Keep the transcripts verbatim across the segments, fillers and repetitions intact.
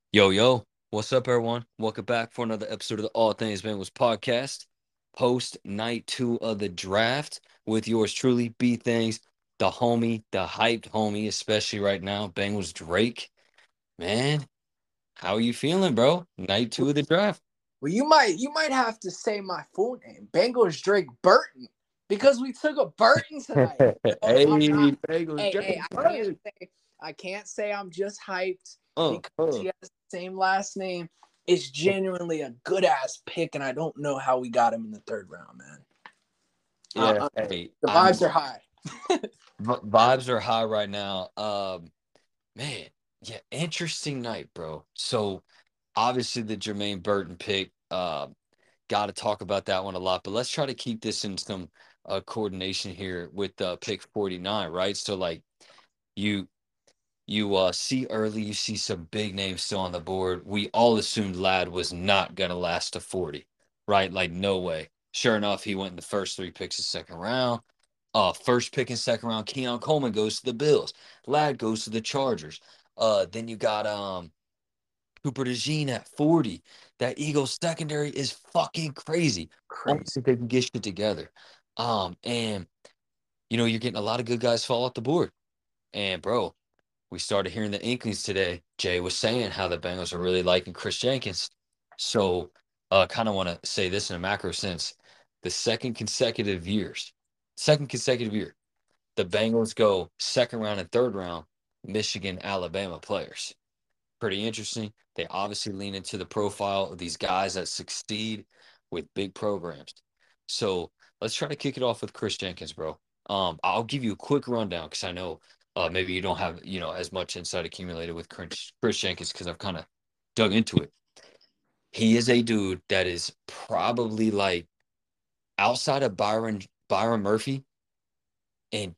Yo, yo, what's up, everyone? Welcome back for another episode of the All Things Bengals podcast, post night two of the draft with yours truly, B Things, the homie, the hyped homie, especially right now, Bengals Drake. Man, how are you feeling, bro? Night two of the draft. Well, you might you might have to say my full name, Bengals Drake Burton, because we took a Burton tonight. No, I'm not. Hey, Bengals Hey, hey, Drake. I can't say I can't say I'm just hyped Uh, because uh. he has the same last name. It's genuinely a good ass pick, and I don't know how we got him in the third round, man. Uh, Yeah, uh, hey, the I'm vibes are high. vibes are high right now. Um, man, yeah, interesting night, bro. So obviously the Jermaine Burton pick, uh, got to talk about that one a lot, but let's try to keep this in some uh, coordination here with uh, pick forty-nine, right? So like you you uh, see early, you see some big names still on the board. We all assumed Lad was not gonna last to forty, right? Like no way. Sure enough, he went in the first three picks of second round. Uh, first pick in second round, Keon Coleman goes to the Bills. Lad goes to the Chargers. Uh, then you got um Cooper DeJean at forty. That Eagles secondary is fucking crazy. I don't Crazy. think they can get shit together. Um, and you know, you're getting a lot of good guys fall off the board. And bro, we started hearing the inklings today. Jay was saying how the Bengals are really liking Chris Jenkins. So uh kind of want to say this in a macro sense. The second consecutive years, second consecutive year, the Bengals go second round and third round, Michigan, Alabama players. Pretty interesting. They obviously lean into the profile of these guys that succeed with big programs. So let's try to kick it off with Chris Jenkins, bro. Um, I'll give you a quick rundown because I know uh, maybe you don't have you know as much insight accumulated with Chris, Chris Jenkins because I've kind of dug into it. He is a dude that is probably like outside of Byron Byron Murphy and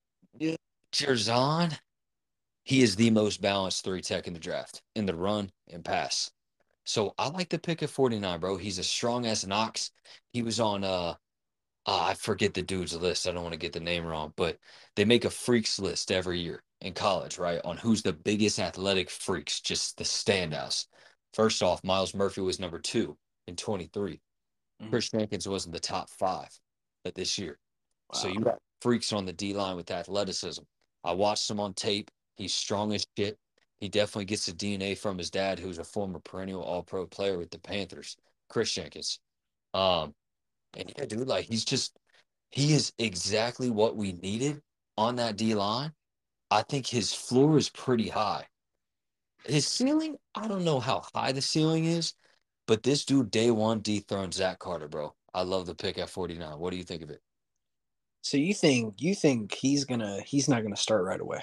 Jerzon. He is the most balanced three tech in the draft in the run and pass. So I like the pick at forty-nine, bro. He's as strong as an ox. He was on uh, uh I forget the dude's list. I don't want to get the name wrong, but they make a freaks list every year in college, right? On who's the biggest athletic freaks, just the standouts. First off, Miles Murphy was number two in twenty-three. Mhm. Chris Jenkins was in the top five at this year. So Wow. you got freaks on the D line with athleticism. I watched him on tape. He's strong as shit. He definitely gets the D N A from his dad, who's a former perennial All Pro player with the Panthers, Chris Jenkins. Um, and yeah, dude, like he's just he is exactly what we needed on that D line. I think his floor is pretty high. His ceiling, I don't know how high the ceiling is, but this dude day one dethroned Zach Carter, bro. I love the pick at forty-nine. What do you think of it? So you think you think he's gonna he's not gonna start right away?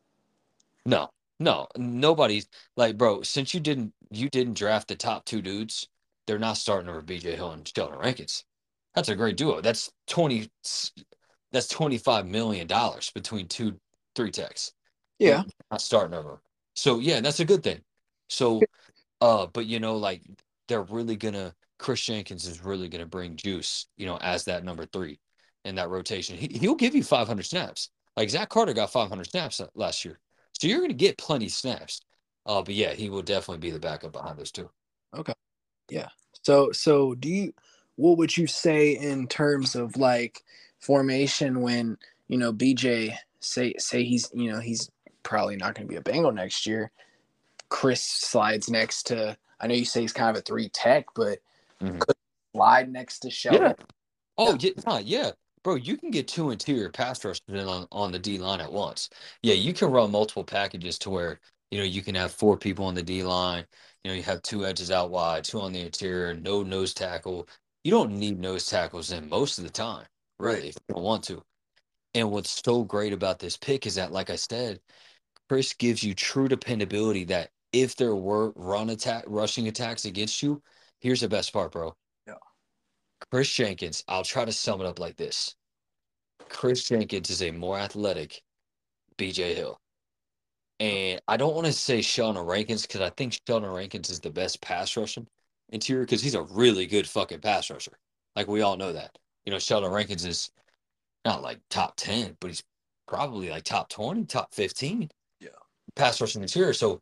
No, no, nobody's like, bro, since you didn't you didn't draft the top two dudes, they're not starting over B J Hill and Sheldon Rankins. That's a great duo. That's twenty that's twenty-five million dollars between two three techs. They're Yeah. not starting over. So yeah, that's a good thing. So uh, but you know, like they're really gonna Chris Jenkins is really gonna bring juice, you know, as that number three in that rotation. He he'll give you five hundred snaps. Like Zach Carter got five hundred snaps last year. So you're gonna get plenty snaps. Uh, but yeah, he will definitely be the backup behind those two. Okay. Yeah. So so do you what would you say in terms of like formation when, you know, B J say say he's, you know, he's probably not going to be a Bengal next year. Chris slides next to I know you say he's kind of a three tech, but Mhm. could slide next to Yeah. Sheldon. Oh, Yeah. yeah, nah, yeah. Bro, you can get two interior pass rushers in on, on the D line at once. Yeah, you can run multiple packages to where, you know, you can have four people on the D line. You know, you have two edges out wide, two on the interior, no nose tackle. You don't need nose tackles in most of the time, Right. really, if you don't want to. And what's so great about this pick is that, like I said, Chris gives you true dependability that if there were run attack, rushing attacks against you, here's the best part, bro. Yeah. Chris Jenkins, I'll try to sum it up like this. Chris Jenkins is a more athletic B J Hill. And I don't want to say Sheldon Rankins because I think Sheldon Rankins is the best pass rushing interior because he's a really good fucking pass rusher. Like we all know that. You know, Sheldon Rankins is not like top ten, but he's probably like top twenty, top fifteen Yeah. pass rushing interior. So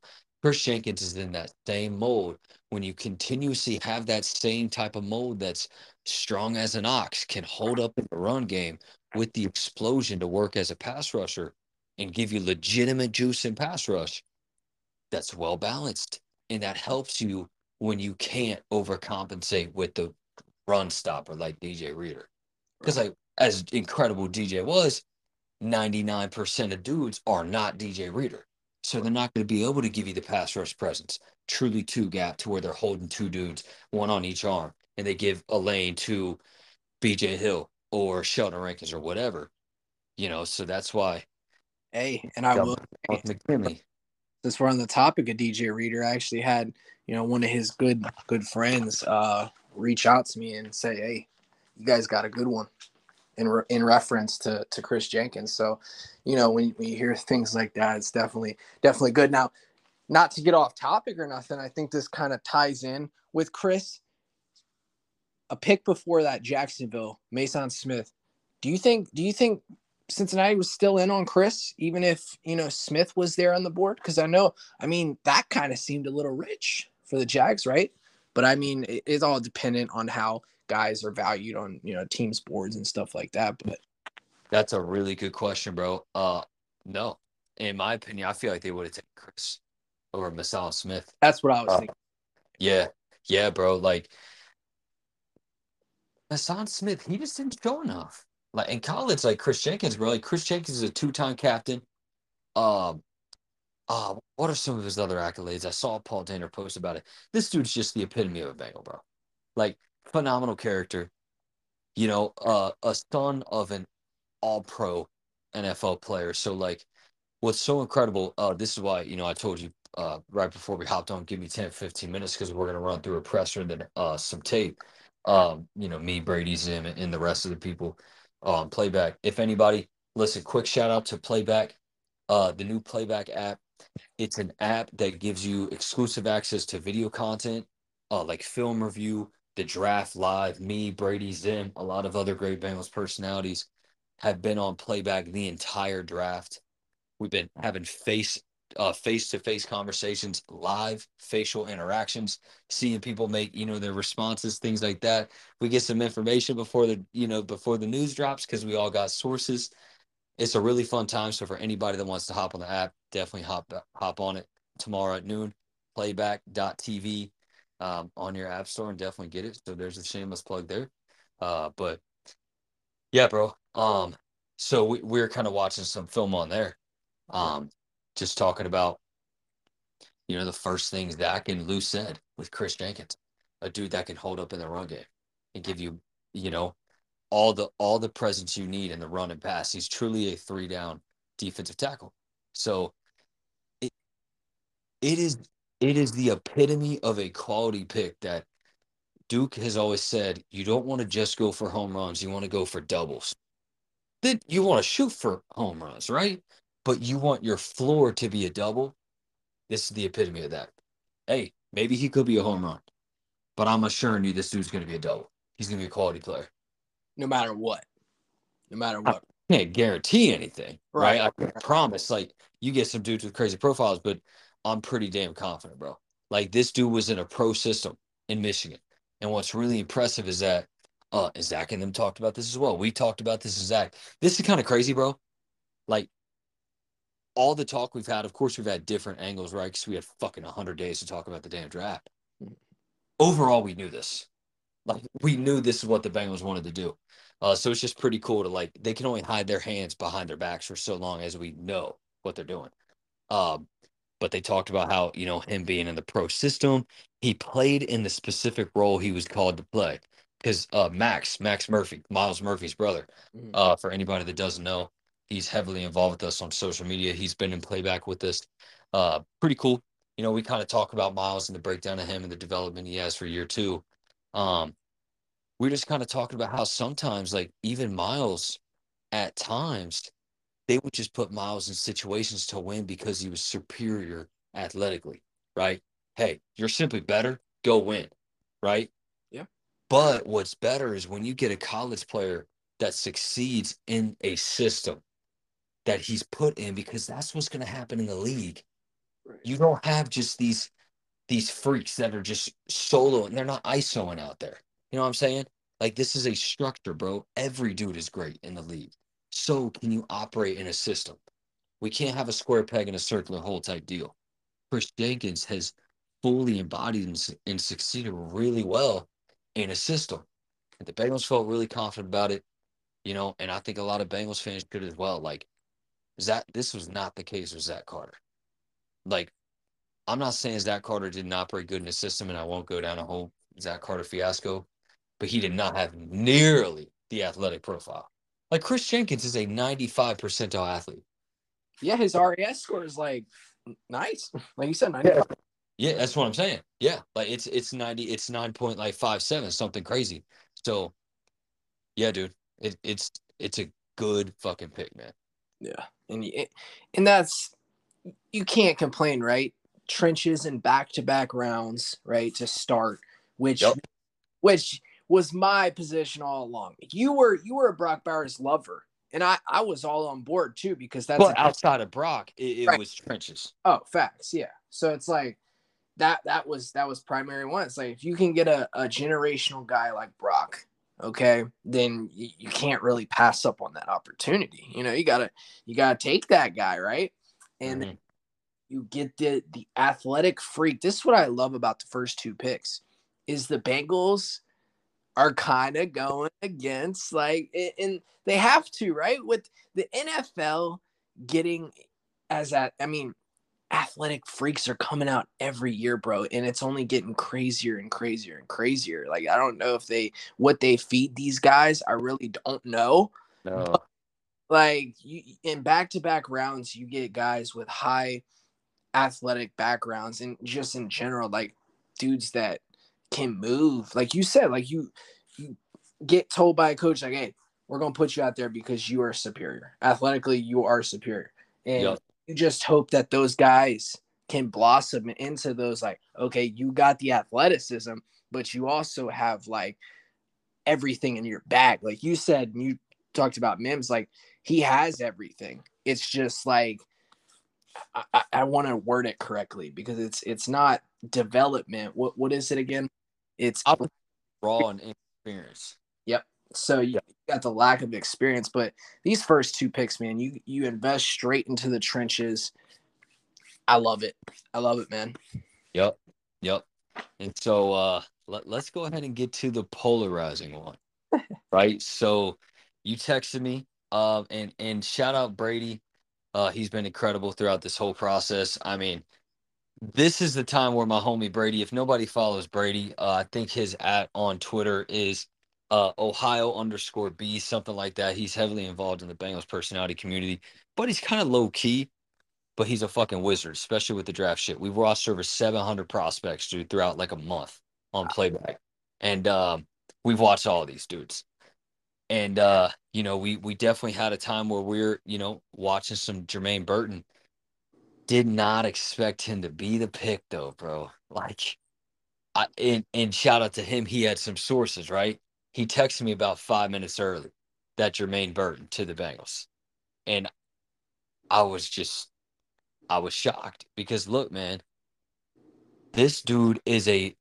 Chris Jenkins is in that same mold. When you continuously have that same type of mold that's strong as an ox, can hold up in the run game with the explosion to work as a pass rusher and give you legitimate juice in pass rush, that's well balanced. And that helps you when you can't overcompensate with the run stopper like D J Reader. Because, Right. like, as incredible D J was, ninety-nine percent of dudes are not D J Reader. So they're not going to be able to give you the pass rush presence, truly two gap to where they're holding two dudes, one on each arm, and they give a lane to B J Hill or Sheldon Rankins or whatever. You know, so that's why Hey, and I will Double say, McKinley. since we're on the topic of D J Reader, I actually had, you know, one of his good good friends uh reach out to me and say, "Hey, you guys got a good one," in re- in reference to to Chris Jenkins. So, you know, when, when you hear things like that, it's definitely definitely good. Now, not to get off topic or nothing, I think this kind of ties in with Chris. A pick before that, Jacksonville, Mason Smith. Do you think? Do you think Cincinnati was still in on Chris, even if you know Smith was there on the board? Because I know, I mean, that kind of seemed a little rich for the Jags, right? But I mean, it, it's all dependent on how guys are valued on you know teams boards and stuff like that. But That's a really good question, bro. Uh, no, in my opinion, I feel like they would have taken Chris over Masal Smith. that's what I was Uh, thinking. yeah, yeah, bro. Like Hassan Smith, he just didn't show enough. Like in college, like Chris Jenkins, bro. Like Chris Jenkins is a two-time captain. Um, uh, what are some of his other accolades? I saw Paul Dehner post about it. This dude's just the epitome of a Bengal, bro. Like phenomenal character. You know, uh, a son of an all-pro N F L player. So like what's so incredible, uh, this is why, you know, I told you uh, right before we hopped on, give me ten, fifteen minutes because we're going to run through a presser and then uh, some tape. Um, you know, me, Brady, Zim, and the rest of the people on Playback. If anybody, listen, quick shout out to Playback, uh, the new Playback app. It's an app that gives you exclusive access to video content, uh, like film review, the draft live, me, Brady, Zim, a lot of other great Bengals personalities have been on Playback the entire draft. We've been having face uh face to face conversations, live facial interactions, seeing people make you know their responses, things like that. We get some information before the you know before the news drops because we all got sources. It's a really fun time. So for anybody that wants to hop on the app, definitely hop hop on it tomorrow at noon. Playback dot T V um, on your app store and definitely get it. So there's a shameless plug there. Uh, but yeah, bro. Um, so we, we're kind of watching some film on there. Um, just talking about, you know, the first things Dak and Lou said with Chris Jenkins, a dude that can hold up in the run game and give you, you know, all the all the presence you need in the run and pass. He's truly a three down defensive tackle. So it, it is it is the epitome of a quality pick that Duke has always said you don't want to just go for home runs, you want to go for doubles. Then you want to shoot for home runs, right? But you want your floor to be a double. This is the epitome of that. Hey, maybe he could be a home run, but I'm assuring you this dude's going to be a double. He's going to be a quality player. No matter what, no matter I what. can't guarantee anything, right? Right. I can't promise. Like, you get some dudes with crazy profiles, but I'm pretty damn confident, bro. Like, this dude was in a pro system in Michigan. And what's really impressive is that, uh, Zach and them talked about this as well. We talked about this as Zach. This is kind of crazy, bro. Like, all the talk we've had, of course, we've had different angles, right? Because we had fucking one hundred days to talk about the damn draft. Overall, we knew this. Like, we knew this is what the Bengals wanted to do. Uh, so it's just pretty cool to, like, they can only hide their hands behind their backs for so long as we know what they're doing. Um, but they talked about how, you know, him being in the pro system, he played in the specific role he was called to play. Because uh, Max, Max Murphy, Miles Murphy's brother, Mhm. uh, for anybody that doesn't know, he's heavily involved with us on social media. He's been in playback with us. Uh, pretty cool. You know, we kind of talk about Miles and the breakdown of him and the development he has for year two. Um, we're just kind of talking about how sometimes, like, even Miles, at times, they would just put Miles in situations to win because he was superior athletically, right? Hey, you're simply better, go win, right? Yeah. But what's better is when you get a college player that succeeds in a system that he's put in, because that's what's going to happen in the league. Right. You don't have just these these freaks that are just solo and they're not ISOing out there. You know what I'm saying? Like this is a structure, bro. Every dude is great in the league. So can you operate in a system? We can't have a square peg in a circular hole type deal. Chris Jenkins has fully embodied and, and succeeded really well in a system. And the Bengals felt really confident about it, you know, and I think a lot of Bengals fans could as well. Like Zach, this was not the case with Zach Carter. Like, I'm not saying Zach Carter didn't operate good in the system, and I won't go down a whole Zach Carter fiasco, but he did not have nearly the athletic profile. Like Chris Jenkins is a ninety-five percentile athlete. Yeah, his R A S score is like nice. Like you said, Yeah. ninety-five. Yeah, that's what I'm saying. Yeah, like it's it's ninety, it's nine point like five seven, something crazy. So yeah, dude, it, it's it's a good fucking pick, man. Yeah, and and that's you can't complain, right? Trenches and back to back rounds, right, to start, which Yep. which was my position all along. You were you were a Brock Bowers lover, and I I was all on board too because that's But a outside of Brock, it, it right. was trenches. Oh, facts, yeah. So it's like that that was that was primary one. It's like if you can get a, a generational guy like Brock, okay, then you, you can't really pass up on that opportunity. You know, you gotta you gotta take that guy, right? And Mm-hmm. you get the the athletic freak. This is what I love about the first two picks is the Bengals are kind of going against like and they have to, right? With the N F L getting as that I mean athletic freaks are coming out every year, bro, and it's only getting crazier and crazier and crazier. Like I don't know if they what they feed these guys. I really don't know. But No. like you, in back-to-back rounds, you get guys with high athletic backgrounds and just in general, like dudes that can move. Like you said, like you you get told by a coach, like, hey, we're gonna put you out there because you are superior. Athletically, you are superior. And Yep. you just hope that those guys can blossom into those, like, okay, you got the athleticism, but you also have like everything in your bag. Like you said, you talked about Mims, like he has everything. It's just like I, I want to word it correctly because it's it's not development. What what is it again? It's I was raw and inexperienced. yep. So you got the lack of experience, but these first two picks, man, you you invest straight into the trenches. I love it. I love it, man. Yep. Yep. And so uh let, let's go ahead and get to the polarizing one. Right. So you texted me. Um and and shout out Brady. Uh he's been incredible throughout this whole process. I mean, this is the time where my homie Brady, if nobody follows Brady, uh, I think his at on Twitter is uh, Ohio underscore B, something like that. He's heavily involved in the Bengals personality community, but he's kind of low key, but he's a fucking wizard, especially with the draft shit. We've rostered over seven hundred prospects, dude, throughout like a month on playback. And um, we've watched all these dudes. And, uh, you know, we, we definitely had a time where we we're, you know, watching some Jermaine Burton. Did not expect him to be the pick though, bro. Like I and, and shout out to him. He had some sources, right? He texted me about five minutes early that Jermaine Burton to the Bengals. And I was just I was shocked because look, man, this dude is a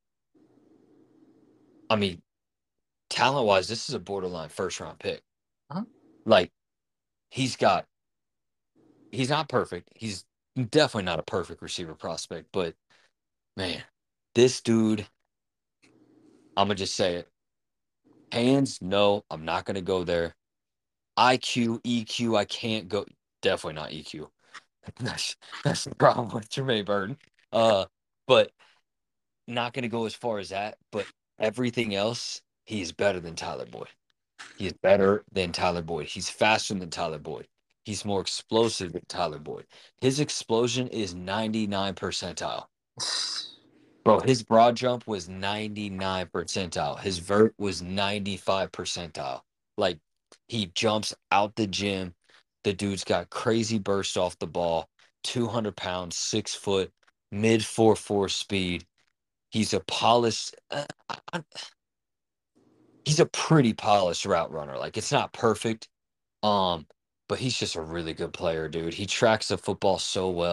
I mean, talent wise, this is a borderline first round pick. Uh-huh. Like he's got he's not perfect. He's definitely not a perfect receiver prospect, but man, this dude, I'm gonna just say it. Hands, no, I'm not going to go there. I Q, E Q, I can't go. Definitely not E Q. That's that's the problem with Jermaine Burton. Uh, but not going to go as far as that. But everything else, he is better than Tyler Boyd. He is better than Tyler Boyd. He's faster than Tyler Boyd. He's more explosive than Tyler Boyd. His explosion is ninety-nine percentile. Bro, his broad jump was ninety-nine percentile. His vert was ninety-five percentile. Like, he jumps out the gym. The dude's got crazy burst off the ball, two hundred pounds, six foot, mid four four speed. He's a polished, uh, I- I- he's a pretty polished route runner. Like, it's not perfect, um, but he's just a really good player, dude. He tracks the football so well.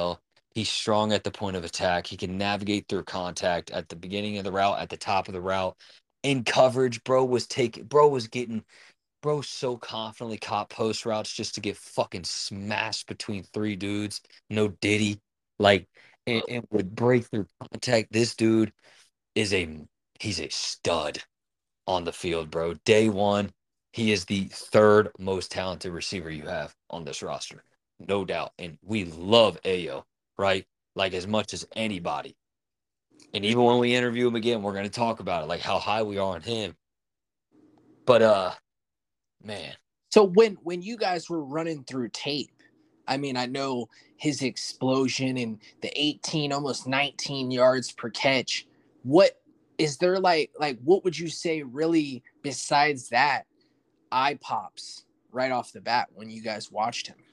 He's strong at the point of attack. He can navigate through contact at the beginning of the route, at the top of the route. In coverage, bro was taking, bro was getting, bro so confidently caught post routes just to get fucking smashed between three dudes. No Diddy. Like, and, and would break through contact. This dude is a, he's a stud on the field, bro. Day one, he is the third most talented receiver you have on this roster, no doubt. And we love Ayo, right? Like as much as anybody. And even when we interview him again, we're going to talk about it, like how high we are on him. But uh, man, So when when you guys were running through tape, I mean, I know his explosion and the eighteen, almost nineteen yards per catch. What is there like like what would you say really besides that eye pops right off the bat when you guys watched him?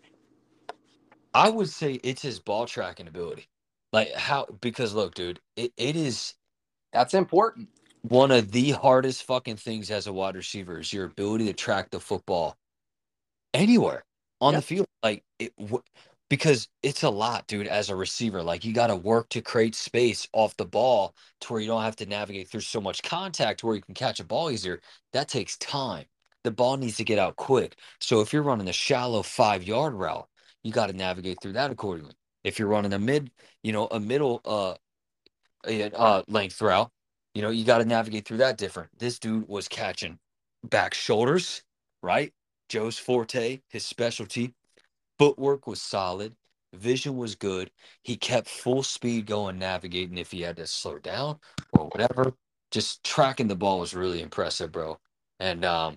I would say it's his ball tracking ability. Like how, because look, dude, it, it is That's important. one of the hardest fucking things as a wide receiver is your ability to track the football anywhere on Yeah. the field. Like it, w- because it's a lot, dude, as a receiver. Like you got to work to create space off the ball to where you don't have to navigate through so much contact where you can catch a ball easier. That takes time. The ball needs to get out quick. So if you're running a shallow five yard route, you got to navigate through that accordingly. If you're running a mid, you know, a middle uh, a, uh length route, you know, you got to navigate through that different. This dude was catching back shoulders, right? Joe's forte, his specialty. Footwork was solid. Vision was good. He kept full speed going, navigating if he had to slow down or whatever. Just tracking the ball was really impressive, bro. And um,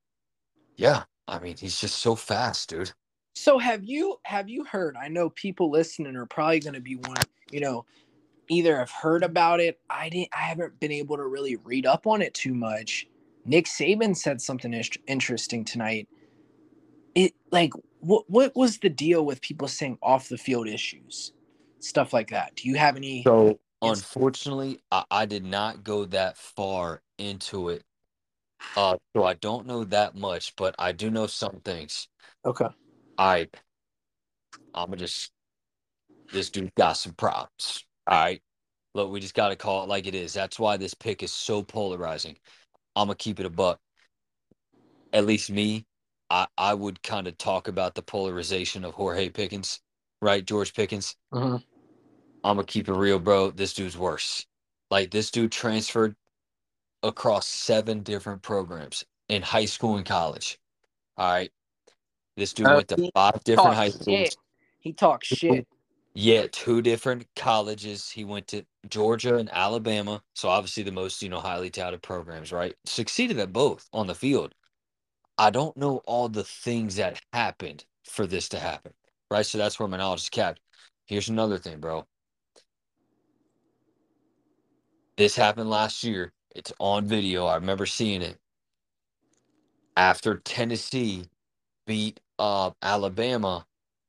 yeah, I mean, he's just so fast, dude. So have you have you heard? I know people listening are probably going to be one, you know, either have heard about it. I didn't. I haven't been able to really read up on it too much. Nick Saban said something interesting tonight. It like what what was the deal with people saying off the field issues, stuff like that? Do you have any? So, Ins- unfortunately, I, I did not go that far into it. Uh, so I don't know that much, but I do know some things. okay. I I'm gonna just this dude got some problems. All right. Look, we just gotta call it like it is. That's why this pick is so polarizing. I'm gonna keep it a buck. At least me, I, I would kind of talk about the polarization of Jorge Pickens, right? George Pickens. Uh-huh. I'm gonna keep it real, bro. This dude's worse. Like this dude transferred across seven different programs in high school and college. All right. This dude Uh, went to he five different high talks shit. schools. He talks shit. Yeah, two different colleges. He went to Georgia and Alabama. So obviously the most, you know, highly touted programs, right? Succeeded at both on the field. I don't know all the things that happened for this to happen, right? So that's where my knowledge is capped. Here's another thing, bro. This happened last year. It's on video. I remember seeing it after Tennessee beat uh, Alabama.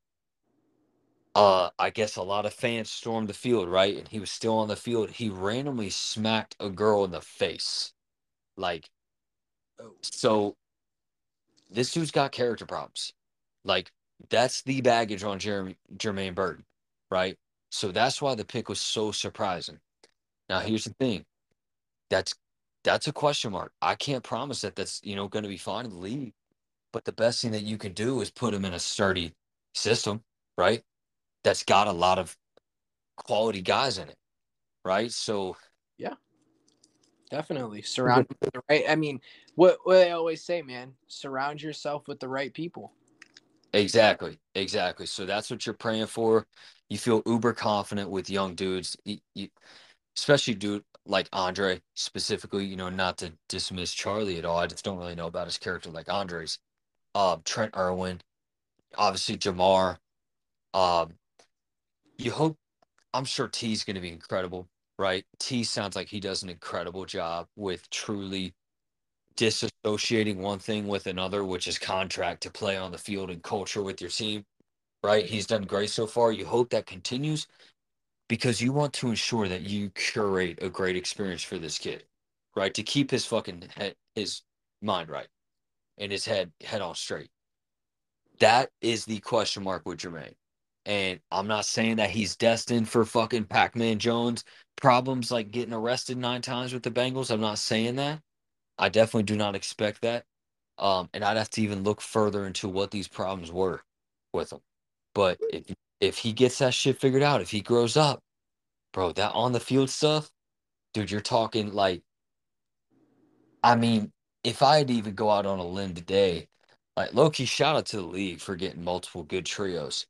Uh, I guess a lot of fans stormed the field, right? And he was still on the field. He randomly smacked a girl in the face. Like, Oh, so this dude's got character problems. Like, that's the baggage on Jeremy Jermaine Burton, right? So that's why the pick was so surprising. Now, here's the thing. That's that's a question mark. I can't promise that that's, you know, going to be fine in the league. But the best thing that you can do is put him in a sturdy system, right? That's got a lot of quality guys in it, right? So yeah, definitely. Surround with the right. I mean, what what I always say, man. Surround yourself with the right people. exactly, exactly. So that's what you're praying for. You feel uber confident with young dudes, you, you, especially dude like Andre specifically. You know, not to dismiss Charlie at all. I just don't really know about his character like Andre's. Uh, Trent Irwin, obviously Jamar. Um, you hope. I'm sure T's going to be incredible, right? T sounds like he does an incredible job with truly disassociating one thing with another, which is contract to play on the field and culture with your team, right? He's done great so far. You hope that continues because you want to ensure that you curate a great experience for this kid, right? To keep his fucking head, his mind right and his head head on straight. That is the question mark with Jermaine. And I'm not saying that he's destined for fucking Pac-Man Jones problems like getting arrested nine times with the Bengals. I'm not saying that. I definitely do not expect that. Um, and I'd have to even look further into what these problems were with him. But if if he gets that shit figured out, if he grows up, bro, that on the field stuff, dude, you're talking like, I mean, if I had to even go out on a limb today, like low-key shout out to the league for getting multiple good trios.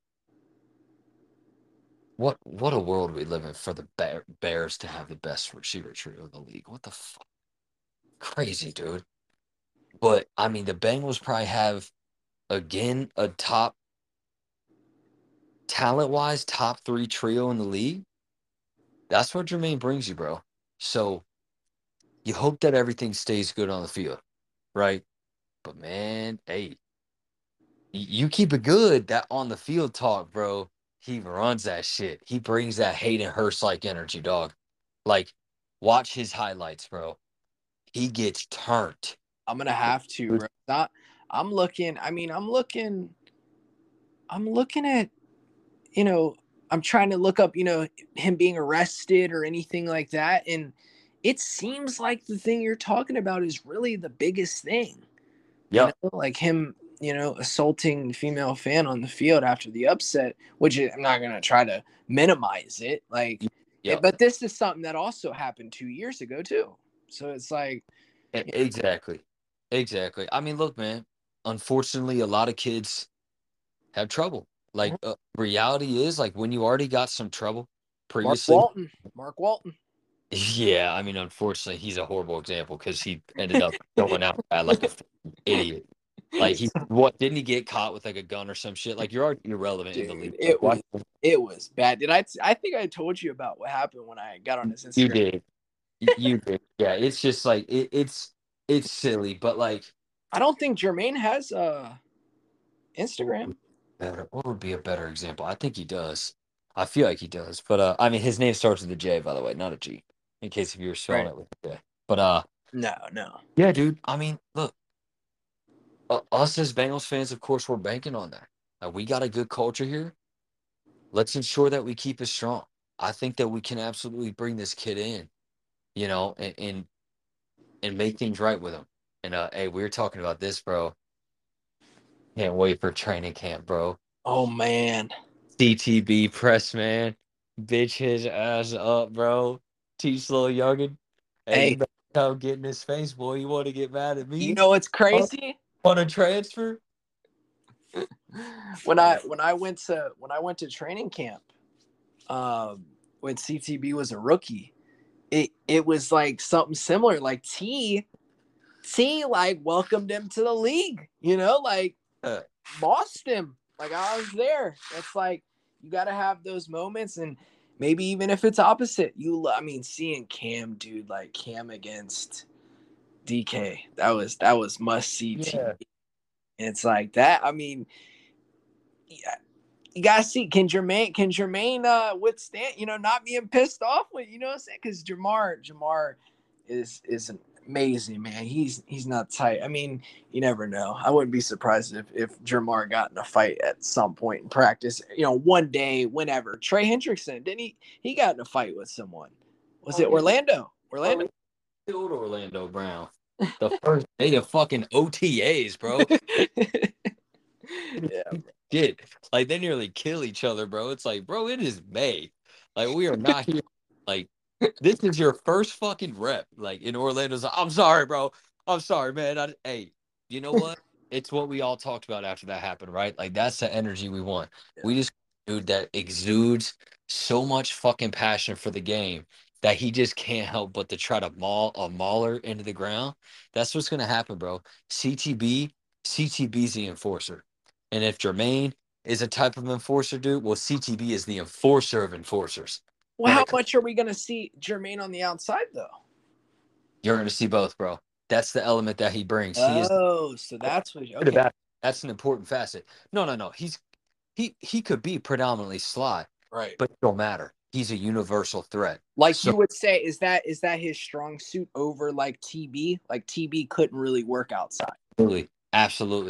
What what a world we live in for the Bear, Bears to have the best receiver trio in the league. What the fuck? Crazy, dude. But I mean, the Bengals probably have again a top talent wise top three trio in the league. That's what Jermaine brings you, bro. So you hope that everything stays good on the field, right? But man, hey, y- you keep it good. That on the field talk, bro. He runs that shit. He brings that Hayden Hurst like energy, dog. Like, watch his highlights, bro. He gets turned. I'm gonna have to, bro. Not, I'm looking. I mean, I'm looking. I'm looking at. You know, I'm trying to look up. You know, him being arrested or anything like that, and it seems like the thing you're talking about is really the biggest thing. You Yep. know, like him. You know, assaulting female fan on the field after the upset, which is, I'm not gonna try to minimize it. Like, it, Yep. but this is something that also happened two years ago too. So it's like, E- Exactly. Exactly. I mean, look, man. Unfortunately, a lot of kids have trouble. Like, uh, reality is, like, when you already got some trouble Mark previously. Walton. Mark Walton. Yeah, I mean, unfortunately, he's a horrible example because he ended up going out bad like a f***ing idiot. Like he, what didn't he get caught with like a gun or some shit? Like you're already irrelevant in the league. Dude, Like it why was it was bad. Did I? I think I told you about what happened when I got on his you Instagram. did, Y- you did. Yeah, it's just like it, it's it's silly, but like I don't think Jermaine has uh Instagram. better. What would be a better example? I think he does. I feel like he does, but uh, I mean, his name starts with a J, by the way, not a G. In case if you were spelling Right. it with a J. But uh, No, no. yeah, dude. I mean, look, uh, us as Bengals fans, of course, we're banking on that. Like, we got a good culture here. Let's ensure that we keep it strong. I think that we can absolutely bring this kid in, you know, and and, and make things right with him. And uh, hey, we were talking about this, bro. Can't wait for training camp, bro. Oh man. C T B press man, bitch his ass up, bro. Teach little youngin. Hey, you Hey, better come get in his face, boy. You want to get mad at you me? know what's Huh? crazy? Want to transfer? when I Hey, when I went to when I went to training camp, um, when C T B was a rookie, it it was like something similar. Like T T like welcomed him to the league. You know, like uh, bossed him. Like I was there. It's like you got to have those moments, and maybe even if it's opposite, you. I mean, seeing Cam, dude, like Cam against D K, that was that was must see T V. yeah, And it's like that. I mean, yeah, you gotta see can Jermaine can Jermaine uh, withstand, you know, not being pissed off with, you know what I'm saying? Because Jamar Jamar is is amazing, man. He's he's not tight. I mean, you never know. I wouldn't be surprised if if Jamar got in a fight at some point in practice. You know, one day, whenever. Trey Hendrickson didn't he? He got in a fight with someone. Was oh it yeah, Orlando? oh, Orlando. he killed Orlando Brown. The first day of fucking O T As, bro. Yeah. Shit. Like they nearly kill each other, bro. It's like, bro, it is May. Like we are not here. Like this is your first fucking rep. Like in Orlando's like, I'm sorry, bro. I'm sorry, man. I, hey, you know what? It's what we all talked about after that happened, right? Like that's the energy we want. Yeah. We just dude that exudes so much fucking passion for the game that he just can't help but to try to maul a mauler into the ground. That's what's gonna happen, bro. C T B, C T B's the enforcer. And if Jermaine is a type of enforcer, dude, well, C T B is the enforcer of enforcers. Well, When how it comes, much are we gonna see Jermaine on the outside though? you're going to see both, bro. That's the element that he brings. He is Oh, so that's what. good Okay, about. That's an important facet. No, no, no. He's he he could be predominantly slot, right. but it don't matter. He's a universal threat. Like So you would say, is that is that his strong suit over like T B? Like T B couldn't really work outside. absolutely, absolutely, bro.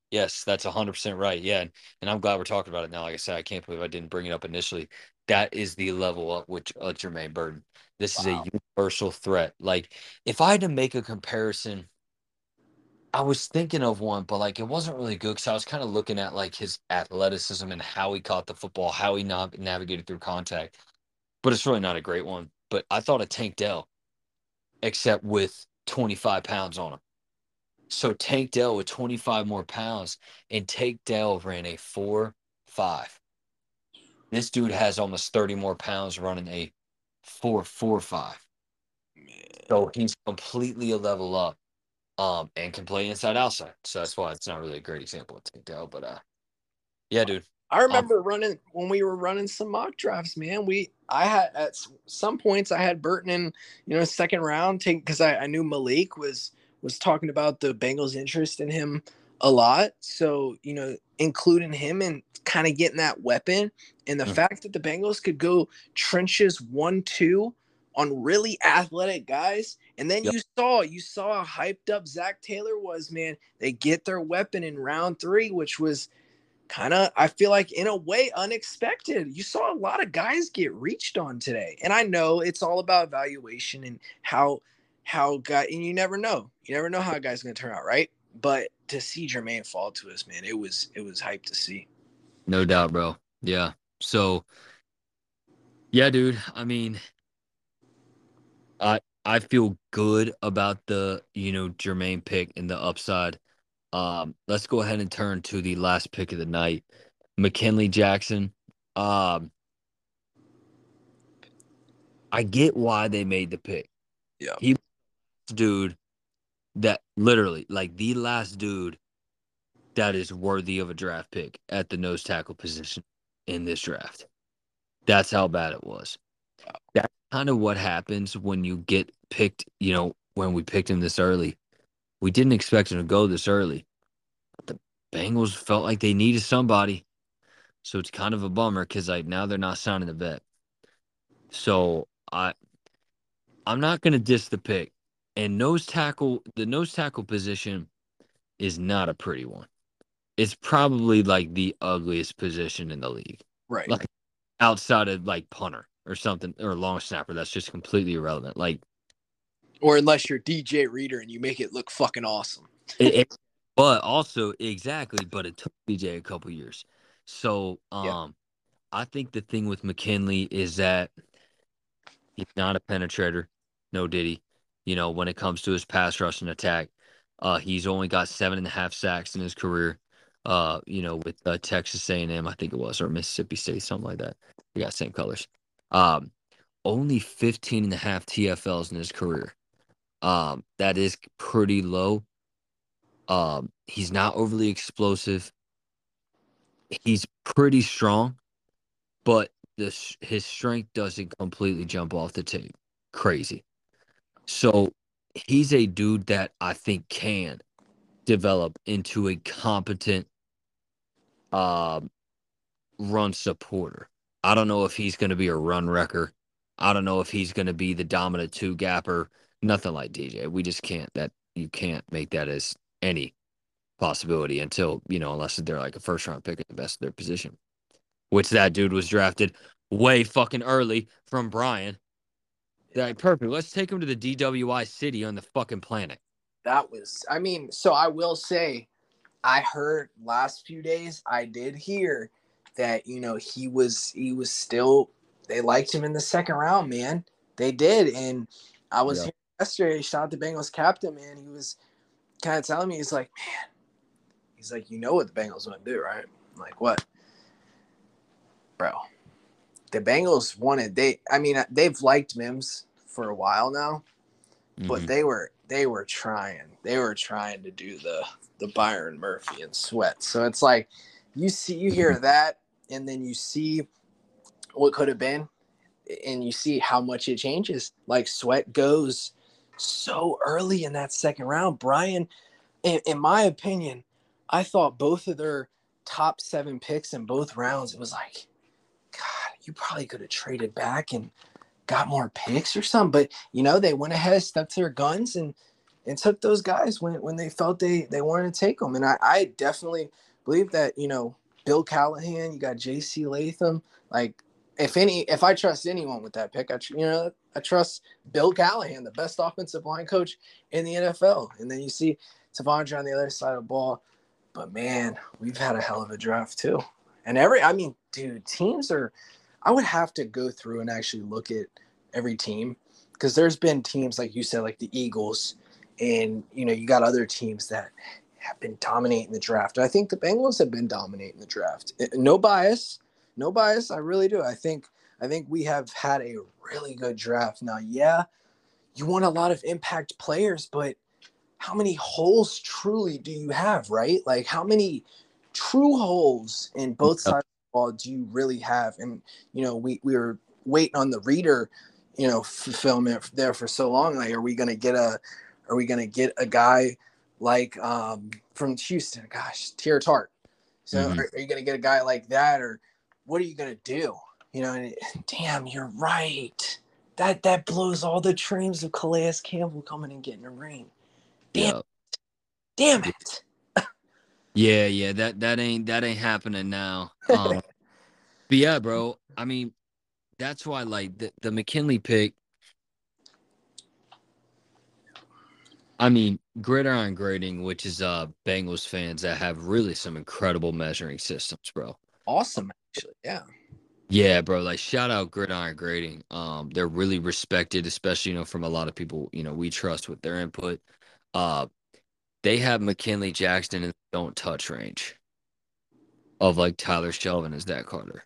Yes, that's one hundred percent right. Yeah, and, and I'm glad we're talking about it now. Like I said, I can't believe I didn't bring it up initially. That is the level up which uh, Jermaine Burton. This is a Wow. universal threat. Like, if I had to make a comparison, I was thinking of one, but like it wasn't really good because I was kind of looking at like his athleticism and how he caught the football, how he nav- navigated through contact. But it's really not a great one. But I thought of Tank Dell, except with twenty-five pounds on him. So Tank Dell with twenty-five more pounds, and Tank Dell ran a four five. This dude has almost thirty more pounds running a four four five. So he's completely a level up, um, and can play inside outside. So that's why it's not really a great example of Tank Dell. But uh, yeah, dude. I Um, remember running when we were running some mock drafts, man. We I had at some points I had Burton in, you know, second round take because I, I knew Malik was was talking about the Bengals' interest in him a lot. So, you know, including him and kind of getting that weapon and the mm, fact that the Bengals could go trenches one, two on really athletic guys. And then yep. you saw you saw how hyped up Zach Taylor was, man. They get their weapon in round three, which was kind of, I feel like, in a way, unexpected. You saw a lot of guys get reached on today, and I know it's all about evaluation and how how guy, and you never know, you never know how a guy's going to turn out, right? But to see Jermaine fall to us, man, it was it was hype to see. No doubt, bro. Yeah. So yeah, dude. I mean, I I feel good about the, you know, Jermaine pick and the upside. Um, let's go ahead and turn to the last pick of the night, McKinley Jackson. Um, I get why they made the pick. Yeah, He was the dude that literally, like the last dude that is worthy of a draft pick at the nose tackle position in this draft. That's how bad it was. That's kind of what happens when you get picked, you know, when we picked him this early. We didn't expect him to go this early. The Bengals felt like they needed somebody. So it's kind of a bummer because like now they're not signing the vet. So I I'm not gonna diss the pick. And nose tackle, the nose tackle position is not a pretty one. It's probably like the ugliest position in the league. right. Like outside of like punter or something or long snapper, that's just completely irrelevant. Like Or unless you're D J Reader and you make it look fucking awesome. it, it but also exactly, but it took D J a couple years. So Yeah, um I think the thing with McKinley is that he's not a penetrator. No diddy. You know, when it comes to his pass rush and attack, uh, he's only got seven and a half sacks in his career. Uh, you know, with uh, Texas A and M, I think it was, or Mississippi State, something like that. We got same colors. Um, only fifteen and a half T F Ls in his career. Um, that is pretty low. Um, he's not overly explosive. He's pretty strong, but this his strength doesn't completely jump off the tape. Crazy. So he's a dude that I think can develop into a competent um, run supporter. I don't know if he's going to be a run wrecker. I don't know if he's going to be the dominant two gapper. Nothing like D J. We just can't. That you can't make that as any possibility until you know, unless they're like a first round pick at the best of their position. Which that dude was drafted way fucking early from Brian. Like perfect. Let's take him to the D W I city on the fucking planet. that was. I mean, so I will say, I heard last few days, I did hear that, you know, he was he was still, they liked him in the second round, man. They did. And I was Yeah. here yesterday, shout out to Bengals captain, man. He was kind of telling me, he's like, man, he's like, you know what the Bengals want to do, right? I'm like, what? Bro. The Bengals wanted they I mean, they've liked Mims for a while now, but Mm-hmm. they were they were trying. They were trying to do the the Byron Murphy and Sweat. So it's like you see you hear that and then you see what could have been and you see how much it changes. Like Sweat goes so early in that second round. Brian, in, in my opinion, I thought both of their top seven picks in both rounds, it was like, God, you probably could have traded back and got more picks or something. But you know, they went ahead, stuck to their guns, and and took those guys when when they felt they they wanted to take them. And I, I definitely believe that, you know, Bill Callahan, you got J C Latham. Like, if any, if I trust anyone with that pick, I you know I trust Bill Callahan, the best offensive line coach in the N F L. And then you see Tavondre on the other side of the ball. But man, we've had a hell of a draft too. And every, I mean, dude, teams are. I would have to go through and actually look at every team, because there's been teams like you said, like the Eagles, and you know you got other teams that have been dominating the draft. I think the Bengals have been dominating the draft. No bias, no bias. I really do. I think I think we have had a really good draft. Now, yeah, you want a lot of impact players, but how many holes truly do you have, right? Like, how many true holes in both Yep. sides of the ball do you really have? And, you know, we, we were waiting on the Reader, you know, fulfillment there for so long. Like, are we going to get a, are we going to get a guy like um, from Houston? Gosh, Tier Tart. So Mm-hmm. are, are you going to get a guy like that, or what are you going to do? You know, and damn, you're right. That, that blows all the dreams of Calais Campbell coming and getting a ring. Damn, Yeah. damn it. Yeah, yeah, that that ain't that ain't happening now. Um, but yeah, bro. I mean, that's why like the, the McKinley pick. I mean, Gridiron Grading, which is uh Bengals fans that have really some incredible measuring systems, bro. Awesome, actually. Yeah. Yeah, bro. Like shout out Gridiron Grading. Um, they're really respected, especially you know from a lot of people you know we trust with their input. Uh, they have McKinley Jackson in the don't touch range of like Tyler Shelvin as that Carter.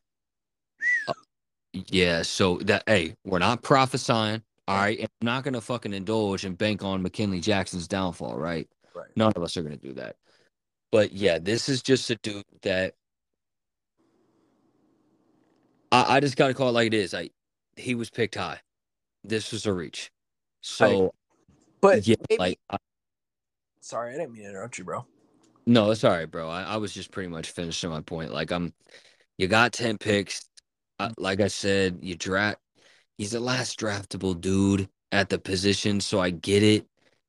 Yeah, so that hey, we're not prophesying, all Right. right? And I'm not gonna fucking indulge and bank on McKinley Jackson's downfall, right? Right. None of us are gonna do that. But yeah, this is just a dude that I, I just gotta call it like it is. I he was picked high. This was a reach. I, So but yeah, maybe, like I, sorry, I didn't mean to interrupt you, bro. no, it's all right, bro. I, I was just pretty much finishing my point. Like I'm, you got ten picks. Uh, like I said, you draft. He's the last draftable dude at the position, so I get it.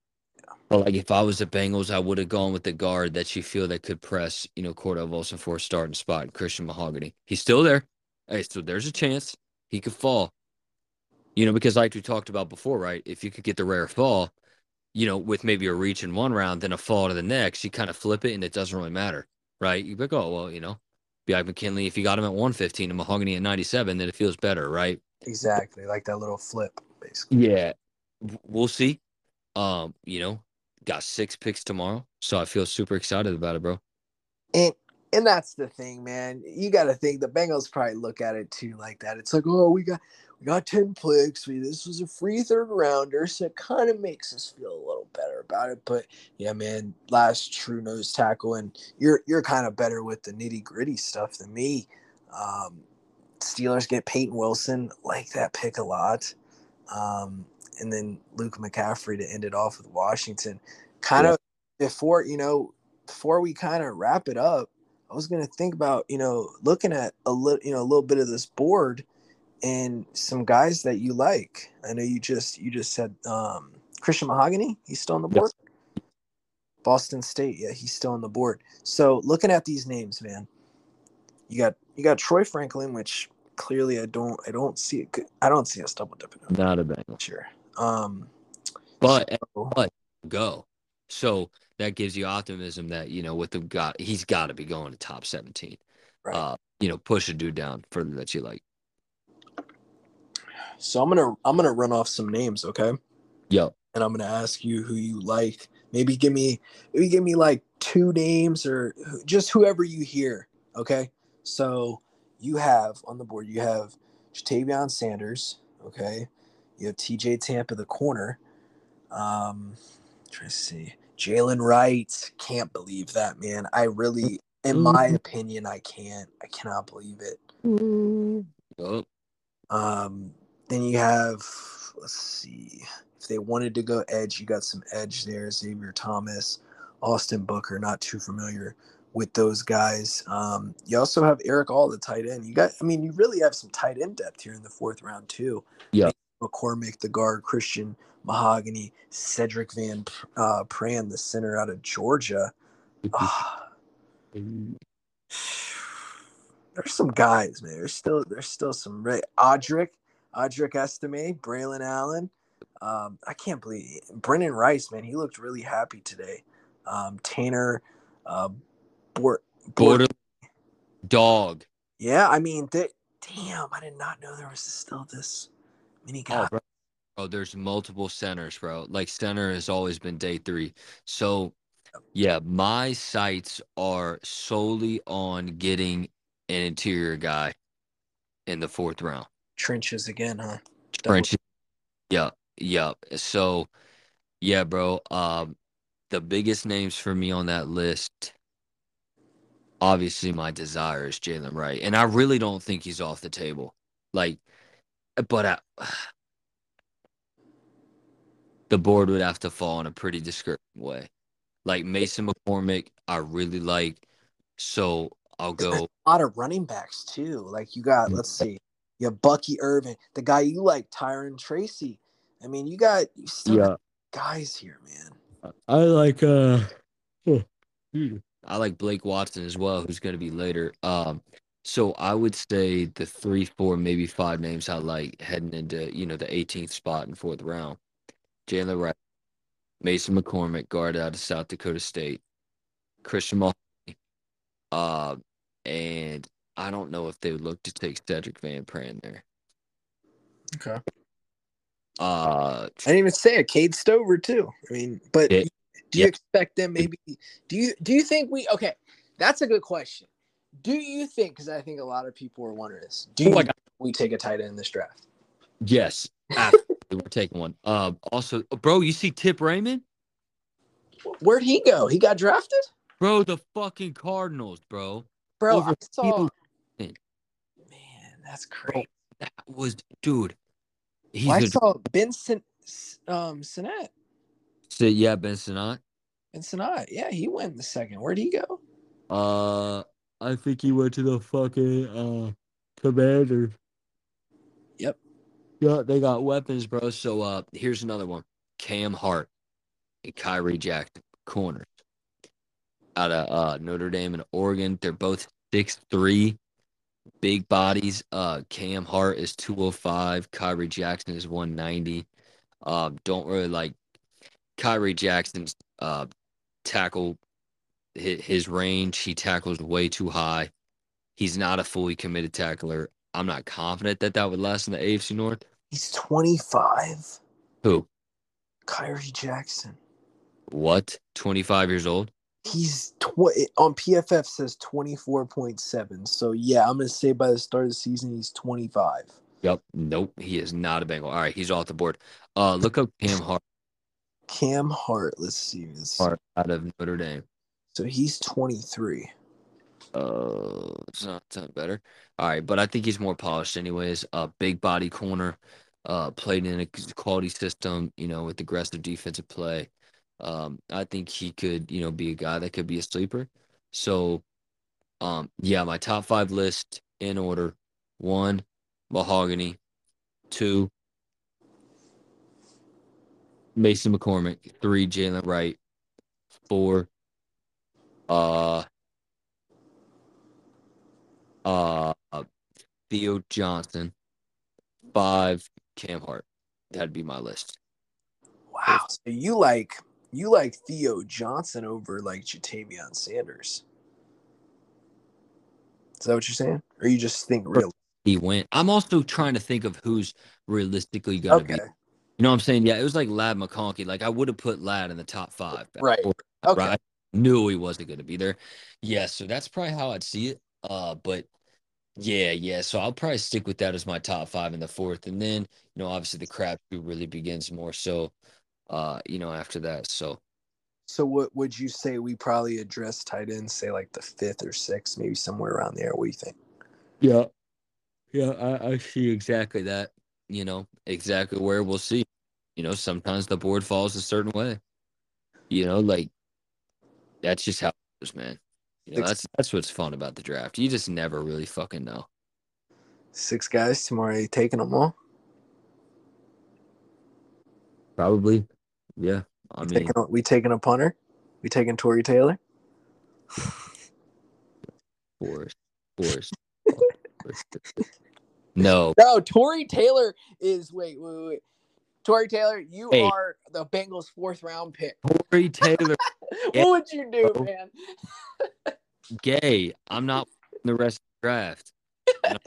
But like if I was the Bengals, I would have gone with the guard that you feel that could press, you know, Cordell Wilson for a starting spot, Christian Mahogany. He's still there. Hey, so there's a chance he could fall. You know, because like we talked about before, right? If you could get the rare fall, you know, with maybe a reach in one round, then a fall to the next, you kind of flip it and it doesn't really matter, right? You be like, oh, well, you know, be like McKinley, if you got him at one fifteen and Mahogany at ninety-seven, then it feels better, right? Exactly. Like that little flip, basically. Yeah. We'll see. Um, you know, got six picks tomorrow, so I feel super excited about it, bro. And and that's the thing, man. You got to think the Bengals probably look at it too like that. It's like, oh, we got we got ten picks. We, this was a free third rounder, so it kind of makes us feel a little better about it. But yeah, man, last true nose tackle, and you're you're kind of better with the nitty gritty stuff than me. Um, Steelers get Peyton Wilson, like that pick a lot. Um, and then Luke McCaffrey to end it off with Washington. Kind Yeah. of before, you know, before we kind of wrap it up, I was going to think about, you know, looking at a little, you know, a little bit of this board and some guys that you like. I know you just, you just said um, Christian Mahogany. He's still on the Yep. board. Boston State. Yeah, he's still on the board. So looking at these names, man, you got, you got Troy Franklin, which clearly I don't, I don't see it. I don't see us double dipping. Not a Bengals. Sure. Um, But so, but go. So that gives you optimism that, you know, with the got he's gotta be going to top seventeen. right. Uh, you know, push a dude down further that you like. So I'm gonna I'm gonna run off some names, okay? Yo. And I'm gonna ask you who you like. Maybe give me maybe give me like two names or just whoever you hear, okay? So you have on the board you have Jatavion Sanders, okay? You have T J Tampa the corner. Um, try to see Jalen Wright. Can't believe that, man. I really, in my opinion, I can't. I cannot believe it. Oh, Um, then you have, let's see, if they wanted to go edge, you got some edge there. Xavier Thomas, Austin Booker, not too familiar with those guys. Um, you also have Eric All, the tight end. You got, I mean, you really have some tight end depth here in the fourth round too. yeah. McCormick, the guard, Christian Mahogany, Cedric Van uh, Pran, the center out of Georgia. Ah, there's some guys, man. There's still there's still some right. Audric, Audric Estime, Braylon Allen. Um, I can't believe Brennan Rice, man. He looked really happy today. Um, Tanner, uh, Bort, Bort. Border dog. Yeah, I mean, they, damn, I did not know there was still this many Oh, guys. bro. Bro, there's multiple centers, bro. Like center has always been day three. So yeah, my sights are solely on getting an interior guy in the fourth round. Trenches again, huh? Double. French. Yeah, yeah. So yeah, bro. Um, the biggest names for me on that list, obviously, my desire is Jalen Wright, and I really don't think he's off the table. Like, but I, the board would have to fall in a pretty discouraging way. Like Mason McCormick, I really like. So I'll go. A lot of running backs too. Like you got, let's see, you have Bucky Irvin, the guy you like, Tyron Tracy. I mean, you got you still got Yeah, guys here, man. I like uh I like Blake Watson as well, who's going to be later. Um, so I would say the three, four, maybe five names I like heading into you know the eighteenth spot in fourth round: Jalen Wright, Mason McCormick, guard out of South Dakota State, Christian Mahoney, uh, and I don't know if they would look to take Cedric Van Pran there. Okay. Uh, I didn't even say a Cade Stover too. I mean, but it, do you yeah, expect them maybe do you do you think we okay, that's a good question. Do you think, because I think a lot of people are wondering this, do oh you my think God. we take a tight end in this draft? Yes, absolutely, we're taking one. Um, also, bro, you see Tip Raymond? Where'd he go? He got drafted? Bro, the fucking Cardinals, bro. Bro, Over I saw Theo- man, that's Bro, crazy. that was dude. Well, I He's a saw Benson um Sinet. so, yeah, Ben Sinnott. Benson, yeah, he went in the second. Where'd he go? Uh, I think he went to the fucking uh Commanders. Yep. Yeah, they got weapons, bro. So uh, here's another one: Cam Hart and Kyrie Jackson, corners out of uh Notre Dame and Oregon. They're both six three, big bodies. Uh, Cam Hart is two oh five. Kyrie Jackson is one ninety. Um, don't really like Kyrie Jackson's uh tackle his, his range. He tackles way too high. He's not a fully committed tackler. I'm not confident that that would last in the A F C North. He's twenty-five. Who? Kyrie Jackson. What? twenty-five years old? He's tw- on P F F says twenty-four point seven. So yeah, I'm gonna say by the start of the season he's twenty-five. Yep. Nope. He is not a Bengal. All right, he's off the board. Uh, look up Cam Hart. Cam Hart. Let's see this. Hart out of Notre Dame. So he's twenty-three. Uh, it's not, it's not better. All right, but I think he's more polished, anyways. Uh, big body corner. Uh, played in a quality system. You know, with aggressive defensive play. Um, I think he could, you know, be a guy that could be a sleeper. So, um, yeah, my top five list in order: one, Mahogany; two, Mason McCormick; three, Jalen Wright; four, uh, uh, Theo Johnson; five, Cam Hart. That'd be my list. Wow. So you like you like Theo Johnson over like Jatavion Sanders. Is that what you're saying? Or you just think real? He went. I'm also trying to think of who's realistically going to Okay. be. You know what I'm saying? Yeah, it was like Lad McConkey. Like I would have put Lad in the top five. Right. Or, Okay. right? I knew he wasn't going to be there. Yeah, so that's probably how I'd see it. Uh, but yeah, yeah. So I'll probably stick with that as my top five in the fourth, and then you know, obviously the crapshoot really begins more so. Uh, you know, after that. So So what would you say we probably address tight ends, say like the fifth or sixth, maybe somewhere around there? What do you think? yeah, yeah, I, I see exactly that. You know, exactly where we'll see. You know, sometimes the board falls a certain way. You know, like that's just how it goes, man. You know, Six, that's that's what's fun about the draft. You just never really fucking know. six guys tomorrow. Are you taking them all? Probably. Yeah. I We mean, taking a, we taking a punter? We taking Tory Taylor? Forrest, Forrest. No. No, Tory Taylor is wait, wait, wait. Tory Taylor, you Hey, are the Bengals' fourth round pick. Corey Taylor. Gay, What would you do, bro. man? Gay. I'm not the rest of the draft. No,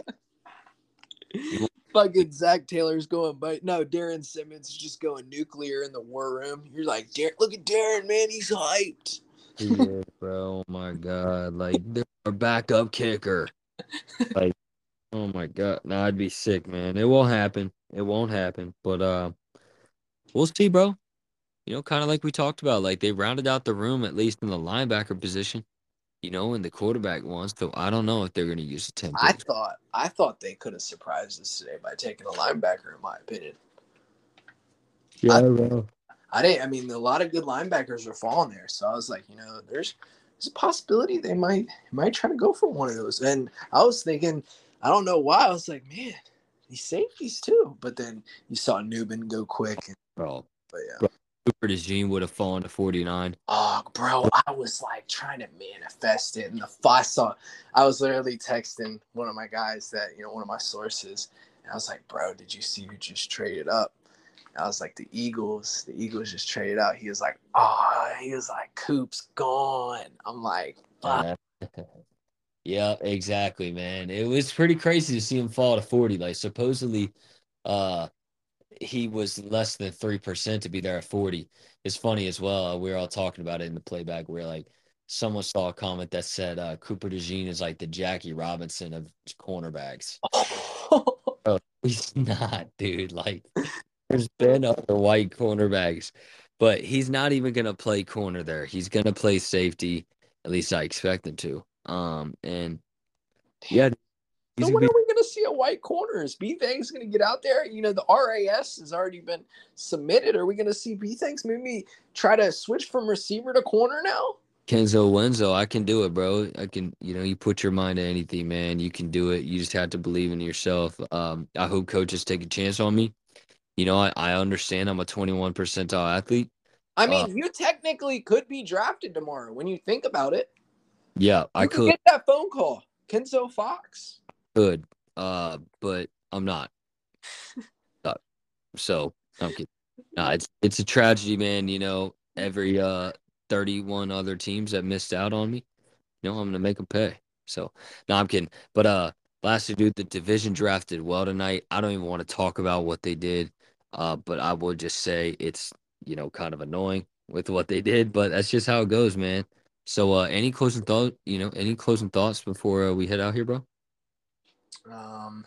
you won't Fucking Zach Taylor's going, but no, Darren Simmons is just going nuclear in the war room. You're like, look at Darren, man, he's hyped. he is, bro. Oh my god. Like they're our backup kicker. Like, oh my god. No, I'd be sick, man. It won't happen. It won't happen. But uh we'll see, bro. You know, kind of like we talked about. Like they rounded out the room at least in the linebacker position, you know, and the quarterback ones. So I don't know if they're gonna use the ten I picks. thought, I thought they could have surprised us today by taking a linebacker, in my opinion. Yeah, I, bro. I didn't. I mean, a lot of good linebackers are falling there, so I was like, you know, there's there's a possibility they might might try to go for one of those. And I was thinking, I don't know why, I was like, man, these safeties too. But then you saw Newman go quick. And, Bro. but yeah. Bro. Cooper DeJean would have fallen to forty-nine. Oh, bro, I was like trying to manifest it, and the I saw, I was literally texting one of my guys that you know, one of my sources, and I was like, bro, did you see who just traded up? I was like, the Eagles, the Eagles just traded out. He was like, oh, he was like, Coop's gone. I'm like, fuck. Yeah. Yeah, exactly, man. It was pretty crazy to see him fall to forty. Like supposedly, uh, he was less than three percent to be there at forty. It's funny as well. Uh, we were all talking about it in the playback. Where like someone saw a comment that said uh, Cooper DeJean is like the Jackie Robinson of cornerbacks. Bro, he's not, dude. Like there's been other white cornerbacks, but he's not even gonna play corner there. He's gonna play safety. At least I expect him to. Um, and yeah, So he's gonna when be are we going to see a white corner? Is B-Thang's going to get out there? You know, the R A S has already been submitted. Are we going to see B-Thang's maybe try to switch from receiver to corner now? Kenzo Wenzo. I can do it, bro. I can, you know, you put your mind to anything, man. You can do it. You just have to believe in yourself. Um, I hope coaches take a chance on me. You know, I, I understand I'm a twenty-one percentile athlete. I Uh, mean, you technically could be drafted tomorrow when you think about it. yeah, I You could could, get that phone call. Kenzo Fox. could, uh, but I'm not. Uh, So I'm kidding. Nah, it's it's a tragedy, man. You know, every uh thirty-one other teams that missed out on me, you know, I'm gonna make them pay. So, no, I'm kidding. But uh, lastly, dude, the division drafted well tonight. I don't even want to talk about what they did. Uh, but I will just say it's, you know, kind of annoying with what they did, but that's just how it goes, man. So, uh, any closing thought, you know, any closing thoughts before uh, we head out here, bro? Um,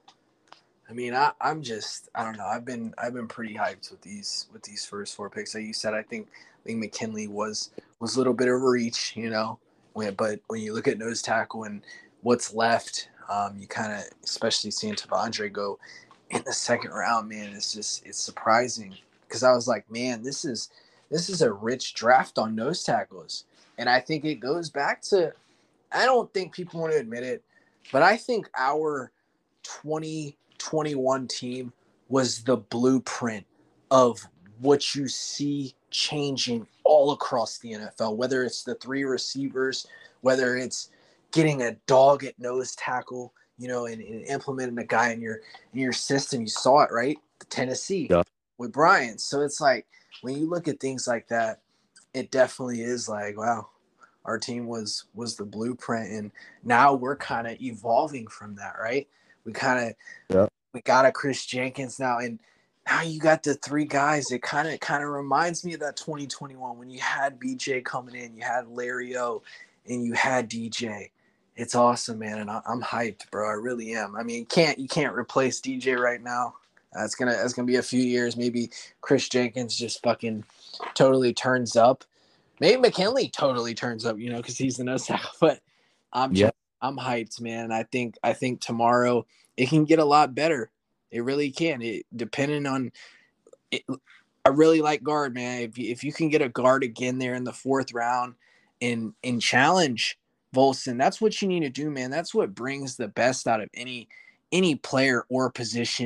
I mean, I, I'm just I don't know. I've been I've been pretty hyped with these with these first four picks. Like you said, I think I think McKinley was was a little bit of a reach, you know. When, but when you look at nose tackle and what's left, um, you kind of, especially seeing Tavondre go in the second round, man, it's just it's surprising because I was like, man, this is this is a rich draft on nose tackles, and I think it goes back to I don't think people want to admit it, but I think our twenty twenty-one team was the blueprint of what you see changing all across the N F L, whether it's the three receivers, whether it's getting a dog at nose tackle, you know, and, and implementing a guy in your in your system. You saw it, right? The Tennessee Yeah. with Brian. So it's like when you look at things like that, it definitely is like, wow, our team was was the blueprint, and now we're kind of evolving from that, right? We kind of Yeah. we got a Chris Jenkins now, and now you got the three guys. It kind of kind of reminds me of that twenty twenty-one when you had B J coming in, you had Larry O, and you had D J. It's awesome, man, and I, I'm hyped, bro. I really am. I mean, can't you can't replace D J right now. That's gonna that's gonna be a few years. Maybe Chris Jenkins just fucking totally turns up. Maybe McKinley totally turns up, you know, because he's the nose tackle. But I'm Yeah. just I'm hyped, man. I think I think tomorrow it can get a lot better. It really can. It depending on it, I really like guard, man. If you, if you can get a guard again there in the fourth round and and challenge Volson, that's what you need to do, man. That's what brings the best out of any any player or position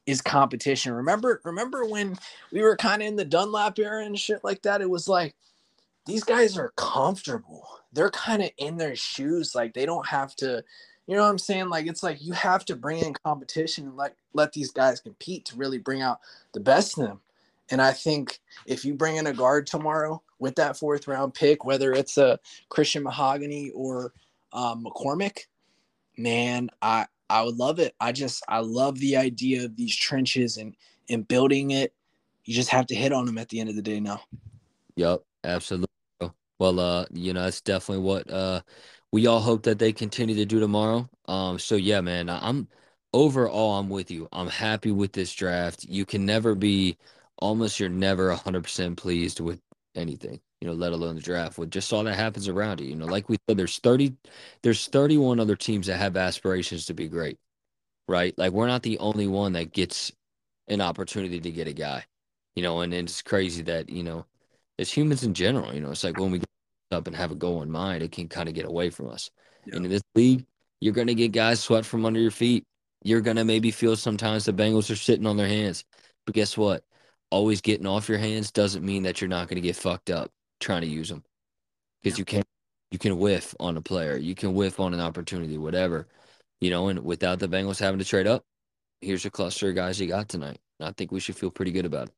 is competition. Remember, remember when we were kind of in the Dunlap era and shit like that? It was like these guys are comfortable. They're kind of in their shoes. Like they don't have to, you know what I'm saying? Like it's like you have to bring in competition and let let these guys compete to really bring out the best in them. And I think if you bring in a guard tomorrow with that fourth round pick, whether it's a Christian Mahogany or um, McCormick, man, I I would love it. I just I love the idea of these trenches and and building it. You just have to hit on them at the end of the day now. Yep, absolutely. Bro. Well, uh, you know, that's definitely what uh we all hope that they continue to do tomorrow. Um, so yeah, man, I- I'm overall I'm with you. I'm happy with this draft. You can never be almost you're never one hundred percent pleased with anything, you know, let alone the draft with just all that happens around you. You know, like we said, there's thirty there's thirty-one other teams that have aspirations to be great, right? Like we're not the only one that gets an opportunity to get a guy, you know, and it's crazy that, you know, as humans in general, you know, it's like when we get up and have a goal in mind, it can kind of get away from us. Yeah. And in this league, you're going to get guys swept from under your feet. You're going to maybe feel sometimes the Bengals are sitting on their hands. But guess what? Always getting off your hands doesn't mean that you're not going to get fucked up trying to use them because Yeah. you can you can whiff on a player. You can whiff on an opportunity, whatever, you know, and without the Bengals having to trade up, here's your cluster of guys you got tonight. And I think we should feel pretty good about it.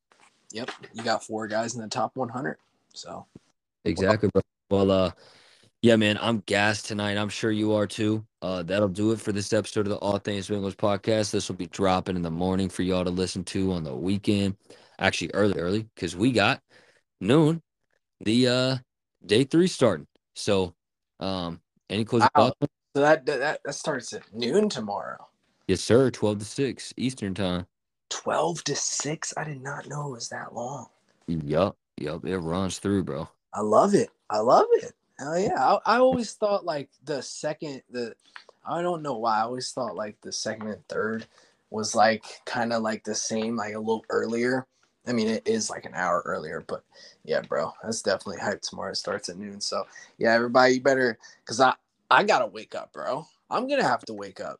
Yep. You got four guys in the top one hundred. So, well, Exactly, bro. Well, uh, yeah, man, I'm gassed tonight. I'm sure you are too. Uh, that'll do it for this episode of the All Things Bengals podcast. This will be dropping in the morning for y'all to listen to on the weekend. Actually, early, early, because we got noon, the uh day three starting. So, um, any closing wow. thoughts? So that, that that starts at noon tomorrow. Yes, sir. Twelve to six Eastern time. twelve to six. I did not know it was that long. Yup, yup. It runs through, bro. I love it. I love it. Hell yeah. I, I always thought like the second, the, I don't know why. I always thought like the second and third was like kind of like the same, like a little earlier. I mean, it is like an hour earlier, but yeah, bro, that's definitely hype tomorrow. It starts at noon. So yeah, everybody, you better, cause I, I gotta wake up, bro. I'm gonna have to wake up.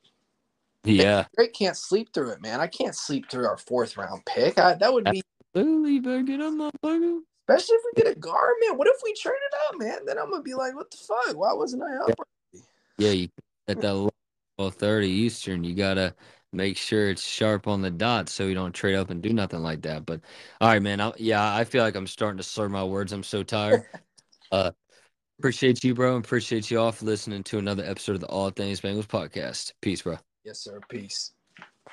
Yeah. Drake can't sleep through it, man. I can't sleep through our fourth round pick. I, that would be, Absolutely, you better get up, motherfucker. especially if we get a guard, man. What if we trade it up, man? Then I'm gonna be like, what the fuck? Why wasn't I up? Yeah, you at that twelve thirty Eastern, you gotta make sure it's sharp on the dot so you don't trade up and do nothing like that. But all right, man. I, yeah, I feel like I'm starting to slur my words. I'm so tired. Uh, appreciate you, bro, and appreciate you all for listening to another episode of the All Things Bengals podcast. Peace, bro. Yes, sir. Peace.